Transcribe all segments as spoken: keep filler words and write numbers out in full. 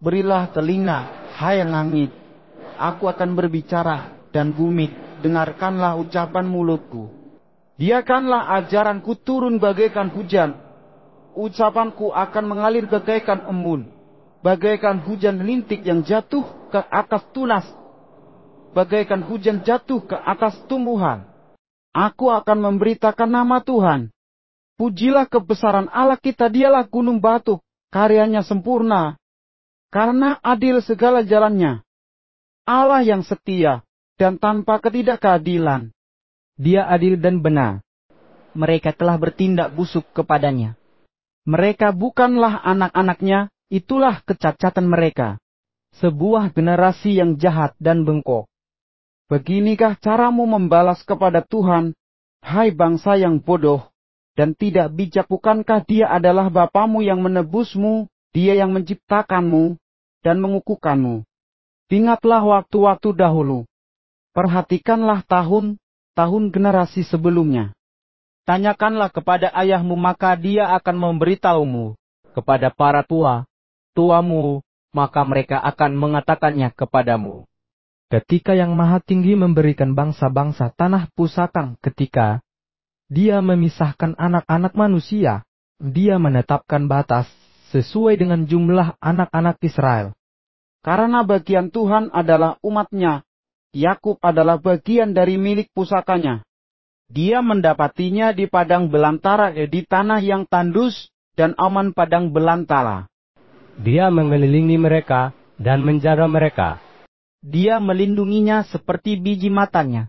Berilah telinga, hai langit, aku akan berbicara, dan bumi, dengarkanlah ucapan mulutku. Biarkanlah ajaranku turun bagaikan hujan, ucapanku akan mengalir bagaikan embun, bagaikan hujan lintik yang jatuh ke atas tunas, bagaikan hujan jatuh ke atas tumbuhan. Aku akan memberitakan nama Tuhan. Pujilah kebesaran Allah kita, dialah gunung batu, karyanya sempurna, karena adil segala jalannya. Allah yang setia dan tanpa ketidakkeadilan. Dia adil dan benar. Mereka telah bertindak busuk kepadanya. Mereka bukanlah anak-anaknya, itulah kecacatan mereka. Sebuah generasi yang jahat dan bengkok. Beginikah caramu membalas kepada Tuhan, hai bangsa yang bodoh dan tidak bijak? Bukankah Dia adalah Bapamu yang menebusmu, Dia yang menciptakanmu dan mengukuhkanmu? Ingatlah waktu-waktu dahulu. Perhatikanlah tahun-tahun generasi sebelumnya. Tanyakanlah kepada ayahmu, maka dia akan memberitahumu. Kepada para tua, tuamu, maka mereka akan mengatakannya kepadamu. Ketika Yang Maha Tinggi memberikan bangsa-bangsa tanah pusaka, ketika Dia memisahkan anak-anak manusia, Dia menetapkan batas sesuai dengan jumlah anak-anak Israel. Karena bagian Tuhan adalah umat-Nya, Yakub adalah bagian dari milik pusakanya. Dia mendapatinya di padang belantara, di tanah yang tandus dan aman padang belantara. Dia mengelilingi mereka dan menjaga mereka. Dia melindunginya seperti biji matanya.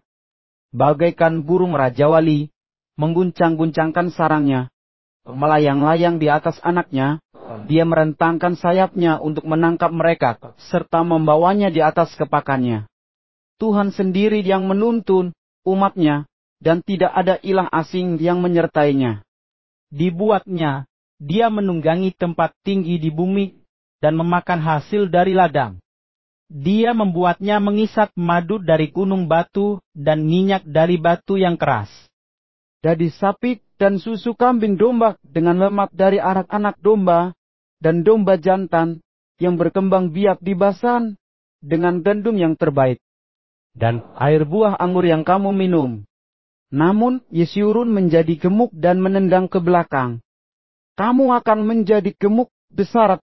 Bagaikan burung rajawali, mengguncang-guncangkan sarangnya. Melayang-layang di atas anaknya, dia merentangkan sayapnya untuk menangkap mereka, serta membawanya di atas kepakannya. Tuhan sendiri yang menuntun umat-Nya, dan tidak ada ilah asing yang menyertainya. Dibuatnya, dia menunggangi tempat tinggi di bumi, dan memakan hasil dari ladang. Dia membuatnya mengisap madu dari gunung batu, dan minyak dari batu yang keras. Dari sapi dan susu kambing domba, dengan lemak dari anak-anak domba, dan domba jantan, yang berkembang biak di basan, dengan gandum yang terbaik, dan air buah anggur yang kamu minum. Namun Yesyurun menjadi gemuk dan menendang ke belakang. Kamu akan menjadi gemuk, besar,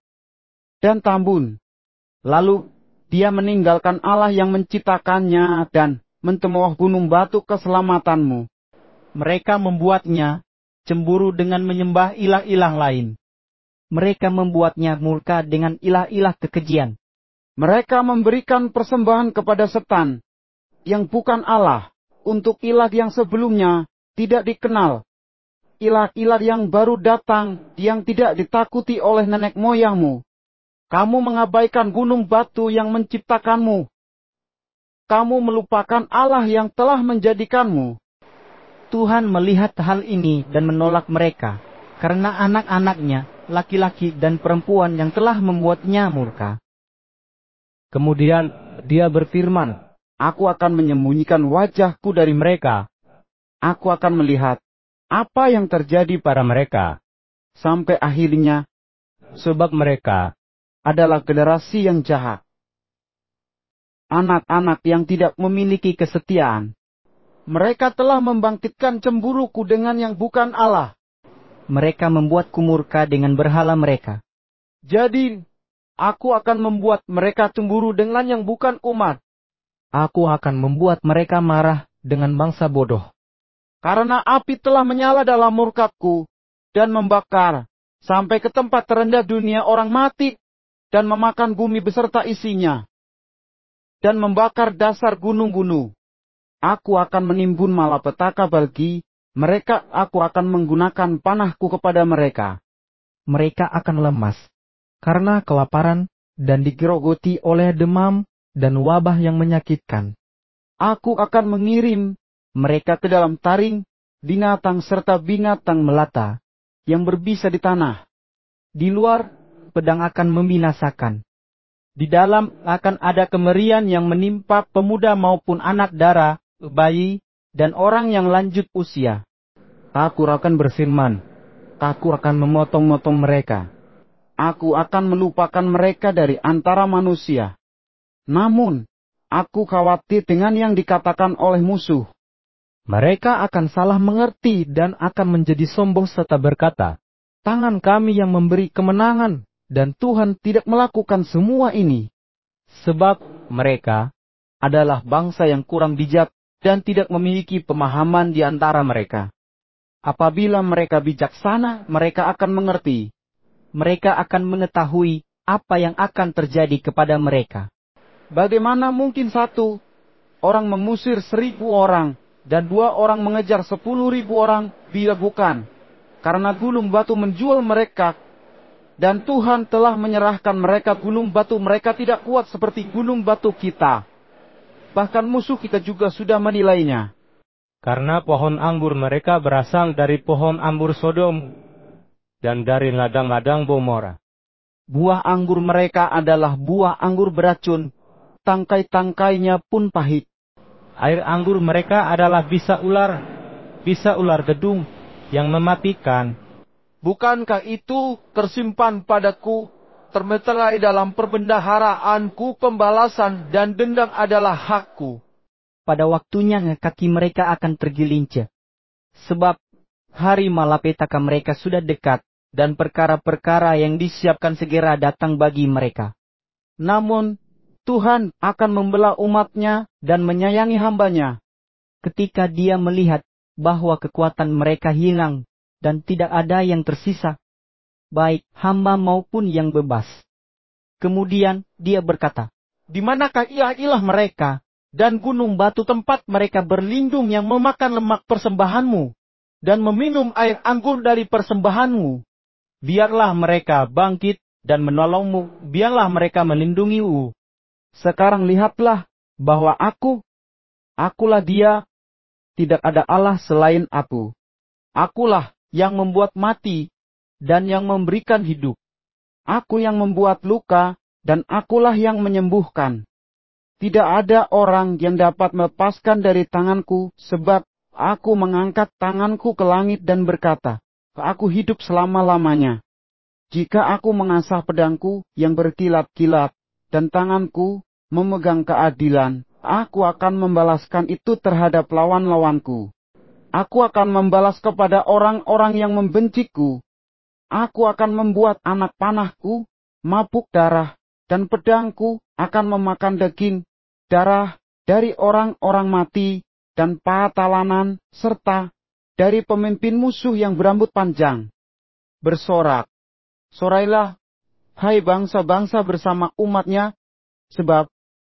dan tambun. Lalu dia meninggalkan Allah yang menciptakannya dan mentemoh gunung batu keselamatanmu. Mereka membuatnya cemburu dengan menyembah ilah-ilah lain. Mereka membuatnya murka dengan ilah-ilah kekejian. Mereka memberikan persembahan kepada setan, yang bukan Allah, untuk ilah yang sebelumnya tidak dikenal. Ilah-ilah yang baru datang, yang tidak ditakuti oleh nenek moyangmu. Kamu mengabaikan gunung batu yang menciptakanmu. Kamu melupakan Allah yang telah menjadikanmu. Tuhan melihat hal ini dan menolak mereka, karena anak-anaknya, laki-laki dan perempuan yang telah membuatnya murka. Kemudian dia berfirman, Aku akan menyembunyikan wajahku dari mereka. Aku akan melihat apa yang terjadi pada mereka, sampai akhirnya, sebab mereka adalah generasi yang jahat. Anak-anak yang tidak memiliki kesetiaan. Mereka telah membangkitkan cemburuku dengan yang bukan Allah. Mereka membuatku murka dengan berhala mereka. Jadi, aku akan membuat mereka cemburu dengan yang bukan umat. Aku akan membuat mereka marah dengan bangsa bodoh. Karena api telah menyala dalam murkaku, dan membakar, sampai ke tempat terendah dunia orang mati, dan memakan bumi beserta isinya, dan membakar dasar gunung-gunung. Aku akan menimbun malapetaka bagi mereka, aku akan menggunakan panahku kepada mereka. Mereka akan lemas, karena kelaparan, dan digerogoti oleh demam, dan wabah yang menyakitkan. Aku akan mengirim mereka ke dalam taring, binatang serta binatang melata, yang berbisa di tanah. Di luar, pedang akan membinasakan. Di dalam akan ada kemerian yang menimpa pemuda maupun anak dara, bayi, dan orang yang lanjut usia. Aku akan berfirman, aku akan memotong-motong mereka. aku akan melupakan mereka dari antara manusia. Namun, aku khawatir dengan yang dikatakan oleh musuh. Mereka akan salah mengerti dan akan menjadi sombong serta berkata, tangan kami yang memberi kemenangan, dan Tuhan tidak melakukan semua ini. Sebab mereka adalah bangsa yang kurang bijak dan tidak memiliki pemahaman di antara mereka. Apabila mereka bijaksana, mereka akan mengerti. Mereka akan mengetahui apa yang akan terjadi kepada mereka. Bagaimana mungkin satu orang mengusir seribu orang, dan dua orang mengejar sepuluh ribu orang, bila bukan karena gulung batu menjual mereka, dan Tuhan telah menyerahkan mereka. Gulung batu mereka tidak kuat seperti gulung batu kita. Bahkan musuh kita juga sudah menilainya. Karena pohon anggur mereka berasal dari pohon anggur Sodom dan dari ladang-ladang Gomora. Buah anggur mereka adalah buah anggur beracun, tangkai-tangkainya pun pahit. Air anggur mereka adalah bisa ular, bisa ular gedung yang mematikan. Bukankah itu tersimpan padaku, termeterai dalam perbendaharaanku, pembalasan dan dendam adalah hakku. Pada waktunya kaki mereka akan tergelincir. Sebab hari malapetaka mereka sudah dekat, dan perkara-perkara yang disiapkan segera datang bagi mereka. Namun, Tuhan akan membela umatnya dan menyayangi hambanya. Ketika dia melihat bahwa kekuatan mereka hilang, dan tidak ada yang tersisa, baik hamba maupun yang bebas. Kemudian dia berkata, di manakah ilah-ilah mereka, dan gunung batu tempat mereka berlindung yang memakan lemak persembahanmu, dan meminum air anggur dari persembahanmu? Biarlah mereka bangkit dan menolongmu, biarlah mereka melindungimu. Sekarang lihatlah bahwa aku, akulah dia, tidak ada Allah selain aku. Akulah yang membuat mati, dan yang memberikan hidup. Aku yang membuat luka, dan akulah yang menyembuhkan. Tidak ada orang yang dapat melepaskan dari tanganku, sebab aku mengangkat tanganku ke langit dan berkata, aku hidup selama-lamanya. Jika aku mengasah pedangku yang berkilat-kilat, dan tanganku memegang keadilan, aku akan membalaskan itu terhadap lawan-lawanku. Aku akan membalas kepada orang-orang yang membenciku. Aku akan membuat anak panahku mabuk darah, dan pedangku akan memakan daging, darah dari orang-orang mati, dan patalanan, serta dari pemimpin musuh yang berambut panjang. Bersorak, sorailah, hai bangsa-bangsa bersama umatnya, sebab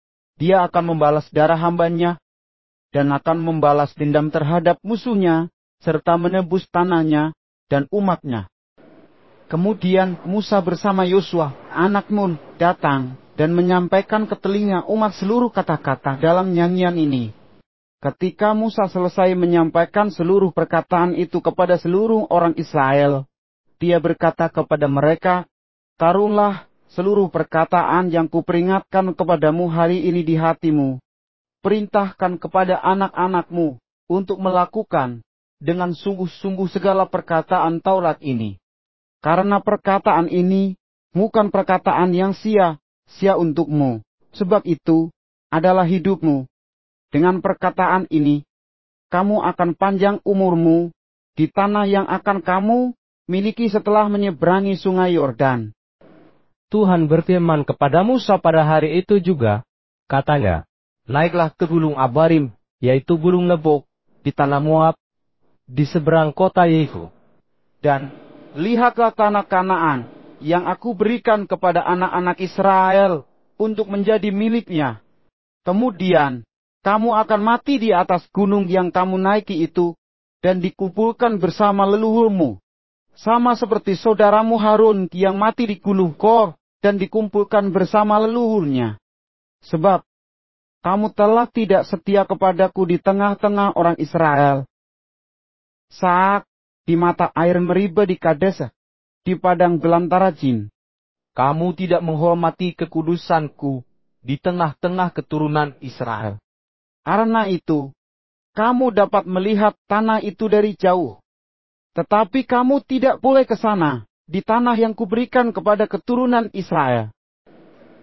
dia akan membalas darah hambanya, dan akan membalas dendam terhadap musuhnya, serta menebus tanahnya dan umatnya. Kemudian Musa bersama Yosua, anak Nun, datang dan menyampaikan ke telinga umat seluruh kata-kata dalam nyanyian ini. Ketika Musa selesai menyampaikan seluruh perkataan itu kepada seluruh orang Israel, dia berkata kepada mereka, taruhlah seluruh perkataan yang kuperingatkan kepadamu hari ini di hatimu. Perintahkan kepada anak-anakmu untuk melakukan dengan sungguh-sungguh segala perkataan Taurat ini. Karena perkataan ini bukan perkataan yang sia-sia untukmu, sebab itu adalah hidupmu. Dengan perkataan ini, kamu akan panjang umurmu di tanah yang akan kamu miliki setelah menyeberangi sungai Yordan. Tuhan berfirman kepada Musa pada hari itu juga, katanya, naiklah ke gunung Abarim, yaitu gunung Lebok, di tanah Moab, di seberang kota Yeriko. Dan lihatlah tanah Kanaan yang aku berikan kepada anak-anak Israel untuk menjadi miliknya. Kemudian kamu akan mati di atas gunung yang kamu naiki itu, dan dikumpulkan bersama leluhurmu. Sama seperti saudaramu Harun yang mati di gunung Kor, dan dikumpulkan bersama leluhurnya. Sebab kamu telah tidak setia kepadaku di tengah-tengah orang Israel. Saat di mata air Meriba di Kades, di padang belantara Jin, kamu tidak menghormati kekudusanku di tengah-tengah keturunan Israel. Karena itu, kamu dapat melihat tanah itu dari jauh. Tetapi kamu tidak boleh ke sana, di tanah yang kuberikan kepada keturunan Israel.